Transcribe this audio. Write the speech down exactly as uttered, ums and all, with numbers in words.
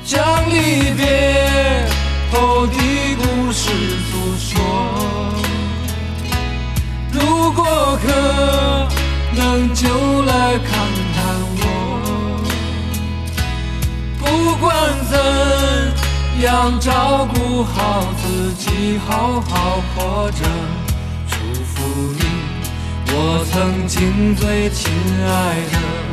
将离别后的故事诉说。如果可能就来看看我，不管怎样照顾好自己，好好活着。祝福你，我曾经最亲爱的。